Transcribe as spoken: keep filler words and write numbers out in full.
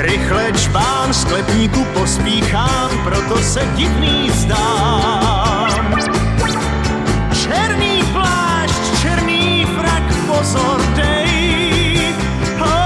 Rychle čpán sklepníku pospíchám, proto se divný zdá.